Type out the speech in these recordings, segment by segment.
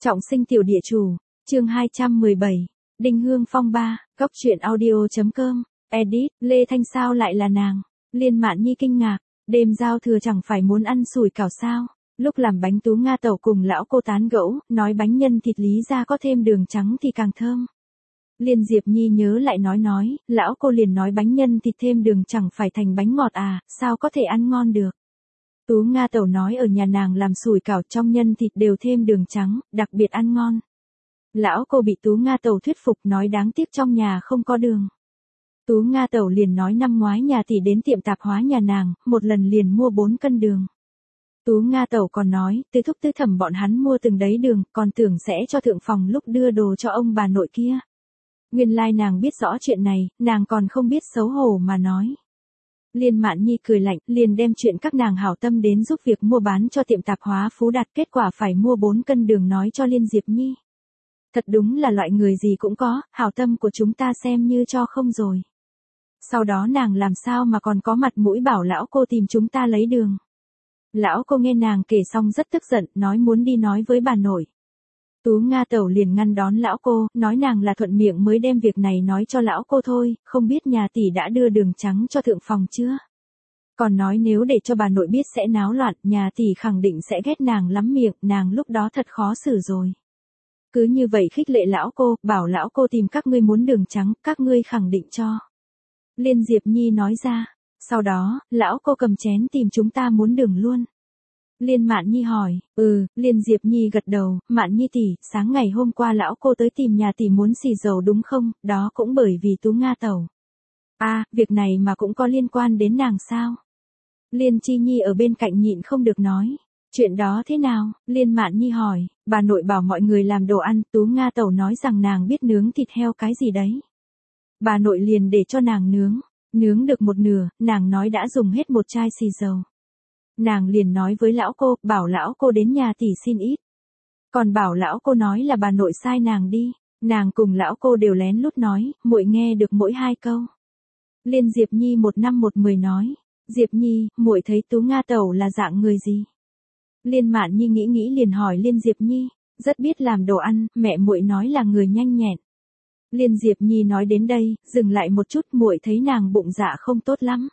Trọng sinh tiểu địa chủ, chương 217, Đinh Hương phong ba, góc truyện audio.com, edit, Lê Thanh sao lại là nàng? Liên Mạn Nhi kinh ngạc, đêm giao thừa chẳng phải muốn ăn sủi cảo sao? Lúc làm bánh Tú Nga tẩu cùng lão cô tán gẫu, nói bánh nhân thịt Lý ra có thêm đường trắng thì càng thơm. Liên Diệp Nhi nhớ lại nói, lão cô liền nói bánh nhân thịt thêm đường chẳng phải thành bánh ngọt à, sao có thể ăn ngon được. Tú Nga tẩu nói ở nhà nàng làm sủi cảo trong nhân thịt đều thêm đường trắng, đặc biệt ăn ngon. Lão cô bị Tú Nga tẩu thuyết phục nói đáng tiếc trong nhà không có đường. Tú Nga tẩu liền nói năm ngoái nhà tỷ đến tiệm tạp hóa nhà nàng, một lần liền mua 4 cân đường. Tú Nga tẩu còn nói, tứ thúc tứ thẩm bọn hắn mua từng đấy đường, còn tưởng sẽ cho thượng phòng lúc đưa đồ cho ông bà nội kia. Nguyên lai nàng biết rõ chuyện này, nàng còn không biết xấu hổ mà nói. Liên Mạn Nhi cười lạnh, liền đem chuyện các nàng hảo tâm đến giúp việc mua bán cho tiệm tạp hóa Phú Đạt, kết quả phải mua 4 cân đường nói cho Liên Diệp Nhi. Thật đúng là loại người gì cũng có, hảo tâm của chúng ta xem như cho không rồi. Sau đó nàng làm sao mà còn có mặt mũi bảo lão cô tìm chúng ta lấy đường. Lão cô nghe nàng kể xong rất tức giận, nói muốn đi nói với bà nội. Tú Nga tẩu liền ngăn đón lão cô, nói nàng là thuận miệng mới đem việc này nói cho lão cô thôi, không biết nhà tỷ đã đưa đường trắng cho thượng phòng chưa. Còn nói nếu để cho bà nội biết sẽ náo loạn, nhà tỷ khẳng định sẽ ghét nàng lắm miệng, nàng lúc đó thật khó xử rồi. Cứ như vậy khích lệ lão cô, bảo lão cô tìm các ngươi muốn đường trắng, các ngươi khẳng định cho. Liên Diệp Nhi nói ra, sau đó, lão cô cầm chén tìm chúng ta muốn đường luôn. Liên Mạn Nhi hỏi, Liên Diệp Nhi gật đầu, Mạn Nhi tỷ, sáng ngày hôm qua lão cô tới tìm nhà tỷ muốn xì dầu đúng không, đó cũng bởi vì Tú Nga tẩu. À, việc này mà cũng có liên quan đến nàng sao? Liên Chi Nhi ở bên cạnh nhịn không được nói, chuyện đó thế nào? Liên Mạn Nhi hỏi, bà nội bảo mọi người làm đồ ăn, Tú Nga tẩu nói rằng nàng biết nướng thịt heo cái gì đấy. Bà nội liền để cho nàng nướng được một nửa, nàng nói đã dùng hết một chai xì dầu. Nàng liền nói với lão cô, bảo lão cô đến nhà tỷ xin ít. Còn bảo lão cô nói là bà nội sai nàng đi. Nàng cùng lão cô đều lén lút nói, muội nghe được mỗi 2 câu. Liên Diệp Nhi 1/10 nói, Diệp Nhi, muội thấy Tú Nga tẩu là dạng người gì? Liên Mạn Nhi nghĩ liền hỏi Liên Diệp Nhi, rất biết làm đồ ăn, mẹ muội nói là người nhanh nhẹn. Liên Diệp Nhi nói đến đây, dừng lại một chút, muội thấy nàng bụng dạ không tốt lắm.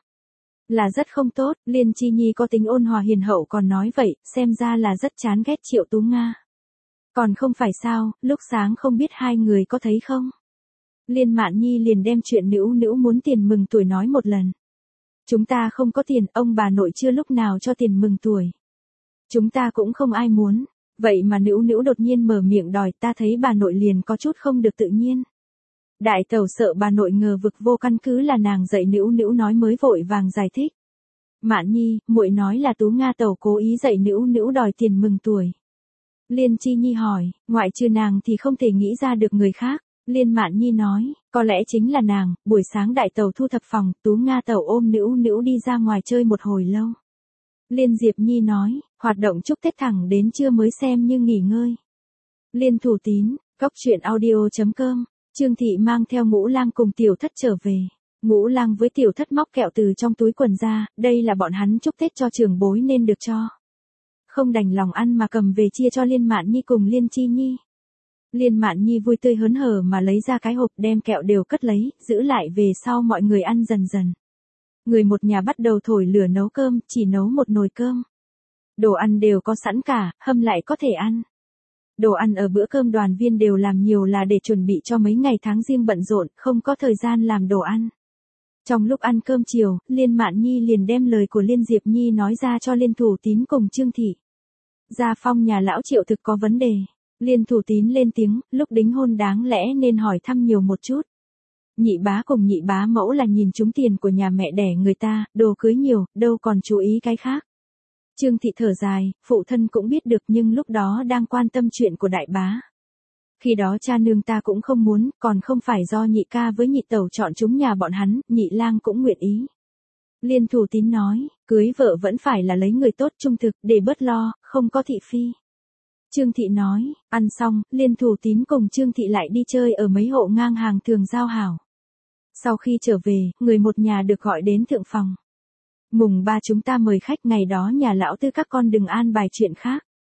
Là rất không tốt, Liên Chi Nhi có tính ôn hòa hiền hậu còn nói vậy, xem ra là rất chán ghét Triệu Tú Nga. Còn không phải sao, lúc sáng không biết hai người có thấy không? Liên Mạn Nhi liền đem chuyện Nữu Nữu muốn tiền mừng tuổi nói một lần. Chúng ta không có tiền, ông bà nội chưa lúc nào cho tiền mừng tuổi. Chúng ta cũng không ai muốn, vậy mà Nữu Nữu đột nhiên mở miệng đòi, ta thấy bà nội liền có chút không được tự nhiên. Đại tẩu sợ bà nội ngờ vực vô căn cứ là nàng dạy Nữu Nữu nói mới vội vàng giải thích. Mạn Nhi, muội nói là Tú Nga tẩu cố ý dạy Nữu Nữu đòi tiền mừng tuổi. Liên Chi Nhi hỏi, ngoại trừ nàng thì không thể nghĩ ra được người khác. Liên Mạn Nhi nói, có lẽ chính là nàng, buổi sáng đại tẩu thu thập phòng, Tú Nga tẩu ôm Nữu Nữu đi ra ngoài chơi một hồi lâu. Liên Diệp Nhi nói, hoạt động chúc Tết thẳng đến trưa mới xem như nghỉ ngơi. Liên Thủ Tín, góc truyện audio.com. Trương Thị mang theo Ngũ Lang cùng Tiểu Thất trở về. Ngũ Lang với Tiểu Thất móc kẹo từ trong túi quần ra, đây là bọn hắn chúc Tết cho trưởng bối nên được cho. Không đành lòng ăn mà cầm về chia cho Liên Mạn Nhi cùng Liên Chi Nhi. Liên Mạn Nhi vui tươi hớn hở mà lấy ra cái hộp đem kẹo đều cất lấy, giữ lại về sau mọi người ăn dần dần. Người một nhà bắt đầu thổi lửa nấu cơm, chỉ nấu một nồi cơm. Đồ ăn đều có sẵn cả, hâm lại có thể ăn. Đồ ăn ở bữa cơm đoàn viên đều làm nhiều là để chuẩn bị cho mấy ngày tháng riêng bận rộn, không có thời gian làm đồ ăn. Trong lúc ăn cơm chiều, Liên Mạn Nhi liền đem lời của Liên Diệp Nhi nói ra cho Liên Thủ Tín cùng Trương Thị. Gia phong nhà lão Triệu thực có vấn đề. Liên Thủ Tín lên tiếng, lúc đính hôn đáng lẽ nên hỏi thăm nhiều một chút. Nhị bá cùng nhị bá mẫu là nhìn trúng tiền của nhà mẹ đẻ người ta, đồ cưới nhiều, đâu còn chú ý cái khác. Trương Thị thở dài, phụ thân cũng biết được nhưng lúc đó đang quan tâm chuyện của đại bá. Khi đó cha nương ta cũng không muốn, còn không phải do nhị ca với nhị tẩu chọn chúng nhà bọn hắn, nhị lang cũng nguyện ý. Liên Thủ Tín nói, cưới vợ vẫn phải là lấy người tốt trung thực, để bớt lo, không có thị phi. Trương Thị nói, ăn xong, Liên Thủ Tín cùng Trương Thị lại đi chơi ở mấy hộ ngang hàng thường giao hảo. Sau khi trở về, người một nhà được gọi đến thượng phòng. Mùng 3 chúng ta mời khách, ngày đó nhà lão Tư các con đừng an bài chuyện khác.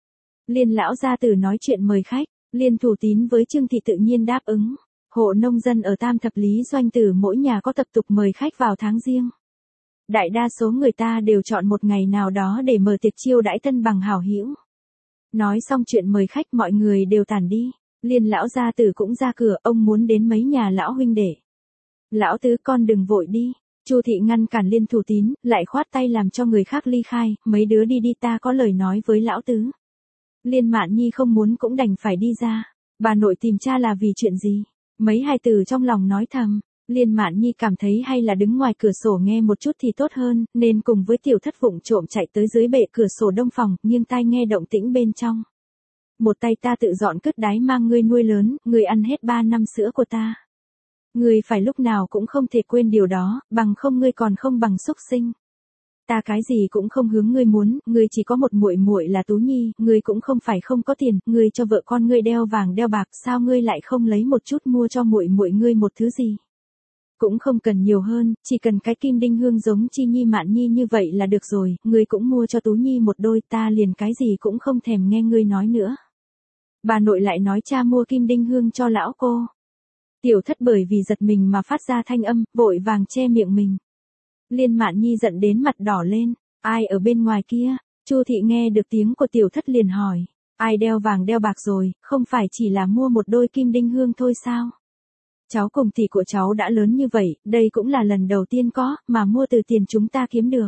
Liên lão gia tử nói chuyện mời khách, Liên Thủ Tín với Trương Thị tự nhiên đáp ứng. Hộ nông dân ở Tam Thập Lý Doanh Tử mỗi nhà có tập tục mời khách vào tháng riêng. Đại đa số người ta đều chọn một ngày nào đó để mở tiệc chiêu đãi thân bằng hảo hữu. Nói xong chuyện mời khách mọi người đều tản đi. Liên lão gia tử cũng ra cửa, ông muốn đến mấy nhà lão huynh đệ. Lão tứ con đừng vội đi. Chu Thị ngăn cản Liên Thủ Tín, lại khoát tay làm cho người khác ly khai, mấy đứa đi đi ta có lời nói với lão tứ. Liên Mạn Nhi không muốn cũng đành phải đi ra. Bà nội tìm cha là vì chuyện gì? Mấy hài tử trong lòng nói thầm. Liên Mạn Nhi cảm thấy hay là đứng ngoài cửa sổ nghe một chút thì tốt hơn, nên cùng với Tiểu Thất vụng trộm chạy tới dưới bệ cửa sổ đông phòng, nghiêng tai nghe động tĩnh bên trong. Một tay ta tự dọn cứt đái mang ngươi nuôi lớn, ngươi ăn hết 3 năm sữa của ta. Ngươi phải lúc nào cũng không thể quên điều đó, bằng không ngươi còn không bằng súc sinh. Ta cái gì cũng không hướng ngươi muốn, ngươi chỉ có một muội muội là Tú Nhi, ngươi cũng không phải không có tiền, ngươi cho vợ con ngươi đeo vàng đeo bạc, sao ngươi lại không lấy một chút mua cho muội muội ngươi một thứ gì? Cũng không cần nhiều hơn, chỉ cần cái kim đinh hương giống Chi Nhi Mạn Nhi như vậy là được rồi, ngươi cũng mua cho Tú Nhi một đôi, ta liền cái gì cũng không thèm nghe ngươi nói nữa. Bà nội lại nói cha mua kim đinh hương cho lão cô. Tiểu Thất bởi vì giật mình mà phát ra thanh âm, vội vàng che miệng mình. Liên Mạn Nhi giận đến mặt đỏ lên, ai ở bên ngoài kia? Chu Thị nghe được tiếng của Tiểu Thất liền hỏi, ai đeo vàng đeo bạc rồi, không phải chỉ là mua một đôi kim đinh hương thôi sao? Cháu cùng tỷ của cháu đã lớn như vậy, đây cũng là lần đầu tiên có, mà mua từ tiền chúng ta kiếm được.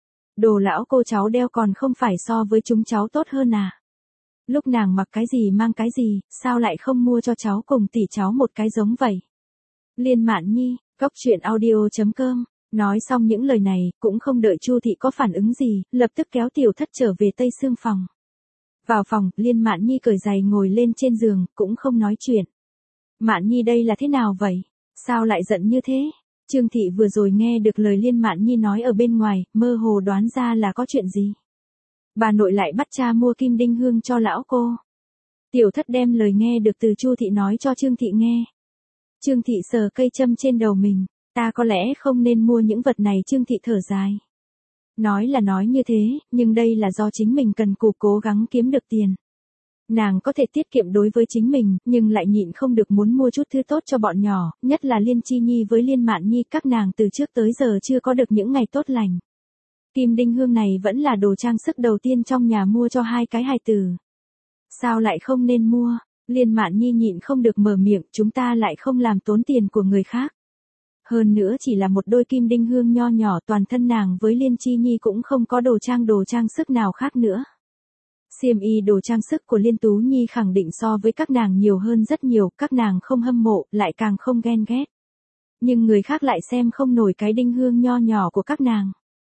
Đồ lão cô cháu đeo còn không phải so với chúng cháu tốt hơn à? Lúc nàng mặc cái gì mang cái gì, sao lại không mua cho cháu cùng tỷ cháu một cái giống vậy? Liên Mạn Nhi, coctruyện.audio.com. Nói xong những lời này, cũng không đợi Chu Thị có phản ứng gì, lập tức kéo Tiểu Thất trở về Tây Sương phòng. Vào phòng, Liên Mạn Nhi cởi giày ngồi lên trên giường, cũng không nói chuyện. Mạn Nhi đây là thế nào vậy? Sao lại giận như thế? Trương Thị vừa rồi nghe được lời Liên Mạn Nhi nói ở bên ngoài, mơ hồ đoán ra là có chuyện gì. Bà nội lại bắt cha mua kim đinh hương cho lão cô. Tiểu Thất đem lời nghe được từ Chu Thị nói cho Trương Thị nghe. Trương Thị sờ cây châm trên đầu mình. Ta có lẽ không nên mua những vật này, Trương Thị thở dài. Nói là nói như thế, nhưng đây là do chính mình cần cù cố gắng kiếm được tiền. Nàng có thể tiết kiệm đối với chính mình, nhưng lại nhịn không được muốn mua chút thứ tốt cho bọn nhỏ, nhất là Liên Chi Nhi với Liên Mạn Nhi, các nàng từ trước tới giờ chưa có được những ngày tốt lành. Kim đinh hương này vẫn là đồ trang sức đầu tiên trong nhà mua cho hai cái hài tử. Sao lại không nên mua? Liên Mạn Nhi nhịn không được mở miệng, chúng ta lại không làm tốn tiền của người khác. Hơn nữa chỉ là một đôi kim đinh hương nho nhỏ, toàn thân nàng với Liên Chi Nhi cũng không có đồ trang sức nào khác nữa. Xiêm y đồ trang sức của Liên Tú Nhi khẳng định so với các nàng nhiều hơn rất nhiều, các nàng không hâm mộ, lại càng không ghen ghét. Nhưng người khác lại xem không nổi cái đinh hương nho nhỏ của các nàng.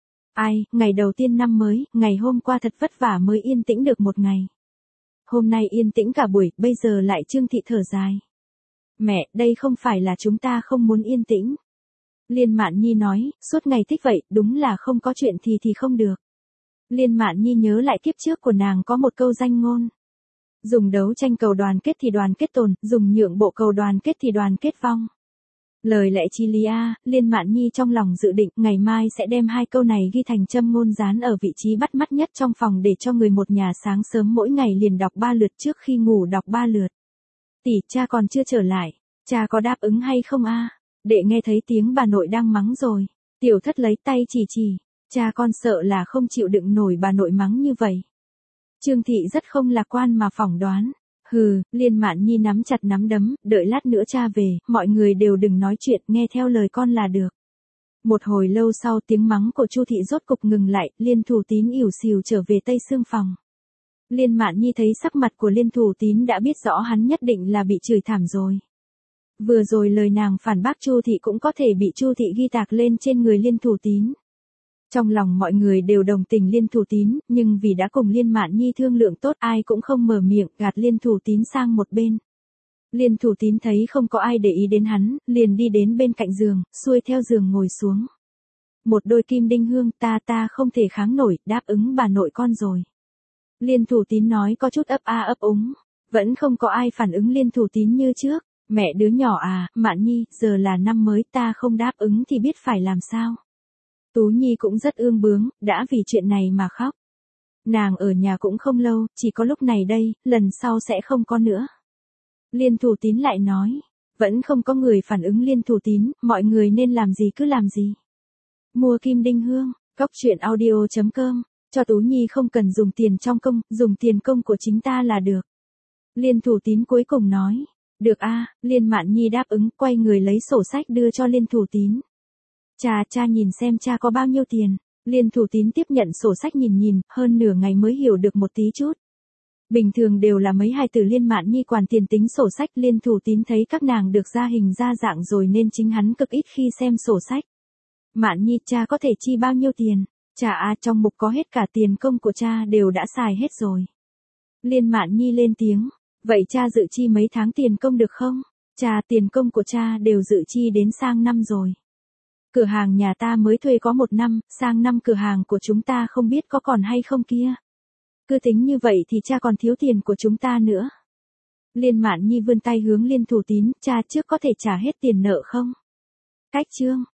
Ai, ngày đầu tiên năm mới, ngày hôm qua thật vất vả mới yên tĩnh được một ngày. Hôm nay yên tĩnh cả buổi, bây giờ lại Trương Thị thở dài. Mẹ, đây không phải là chúng ta không muốn yên tĩnh. Liên Mạn Nhi nói, suốt ngày thích vậy, đúng là không có chuyện thì không được. Liên Mạn Nhi nhớ lại kiếp trước của nàng có một câu danh ngôn. Dùng đấu tranh cầu đoàn kết thì đoàn kết tồn, dùng nhượng bộ cầu đoàn kết thì đoàn kết vong. Lời lẽ chi lý a, Liên Mạn Nhi trong lòng dự định ngày mai sẽ đem hai câu này ghi thành châm ngôn dán ở vị trí bắt mắt nhất trong phòng để cho người một nhà sáng sớm mỗi ngày liền đọc 3 lượt, trước khi ngủ đọc 3 lượt. Tỷ, cha còn chưa trở lại, cha có đáp ứng hay không a? Đệ nghe thấy tiếng bà nội đang mắng rồi. Tiểu Thất lấy tay chỉ, cha con sợ là không chịu đựng nổi bà nội mắng như vậy. Trương Thị rất không lạc quan mà phỏng đoán. Hừ, Liên Mạn Nhi nắm chặt nắm đấm, đợi lát nữa cha về, mọi người đều đừng nói chuyện, nghe theo lời con là được. Một hồi lâu sau tiếng mắng của Chu Thị rốt cục ngừng lại, Liên Thủ Tín ỉu xìu trở về Tây Sương phòng. Liên Mạn Nhi thấy sắc mặt của Liên Thủ Tín đã biết rõ hắn nhất định là bị chửi thảm rồi. Vừa rồi lời nàng phản bác Chu Thị cũng có thể bị Chu Thị ghi tạc lên trên người Liên Thủ Tín. Trong lòng mọi người đều đồng tình Liên Thủ Tín, nhưng vì đã cùng Liên Mạn Nhi thương lượng tốt, ai cũng không mở miệng, gạt Liên Thủ Tín sang một bên. Liên Thủ Tín thấy không có ai để ý đến hắn, liền đi đến bên cạnh giường, xuôi theo giường ngồi xuống. Một đôi kim đinh hương, ta không thể kháng nổi, đáp ứng bà nội con rồi. Liên Thủ Tín nói có chút ấp a ấp úng, vẫn không có ai phản ứng Liên Thủ Tín như trước. Mẹ đứa nhỏ à, Mạn Nhi, giờ là năm mới, ta không đáp ứng thì biết phải làm sao. Tú Nhi cũng rất ương bướng, đã vì chuyện này mà khóc. Nàng ở nhà cũng không lâu, chỉ có lúc này đây, lần sau sẽ không có nữa. Liên Thủ Tín lại nói. Vẫn không có người phản ứng Liên Thủ Tín, mọi người nên làm gì cứ làm gì. Mua kim đinh hương, coctruyện.audio.com, cho Tú Nhi không cần dùng tiền trong công, dùng tiền công của chính ta là được. Liên Thủ Tín cuối cùng nói. Được a, Liên Mạn Nhi đáp ứng, quay người lấy sổ sách đưa cho Liên Thủ Tín. Cha nhìn xem cha có bao nhiêu tiền. Liên Thủ Tín tiếp nhận sổ sách nhìn, hơn nửa ngày mới hiểu được một tí chút. Bình thường đều là mấy hài tử Liên Mạn Nhi quản tiền tính sổ sách, Liên Thủ Tín thấy các nàng được ra hình ra dạng rồi nên chính hắn cực ít khi xem sổ sách. Mạn Nhi, cha có thể chi bao nhiêu tiền? Cha trong mục có hết cả tiền công của cha đều đã xài hết rồi. Liên Mạn Nhi lên tiếng, vậy cha dự chi mấy tháng tiền công được không? Cha, tiền công của cha đều dự chi đến sang năm rồi. Cửa hàng nhà ta mới thuê có 1 năm, sang năm cửa hàng của chúng ta không biết có còn hay không kia. Cứ tính như vậy thì cha còn thiếu tiền của chúng ta nữa. Liên Mạn Nhi vươn tay hướng Liên Thủ Tín, cha trước có thể trả hết tiền nợ không? Cách chương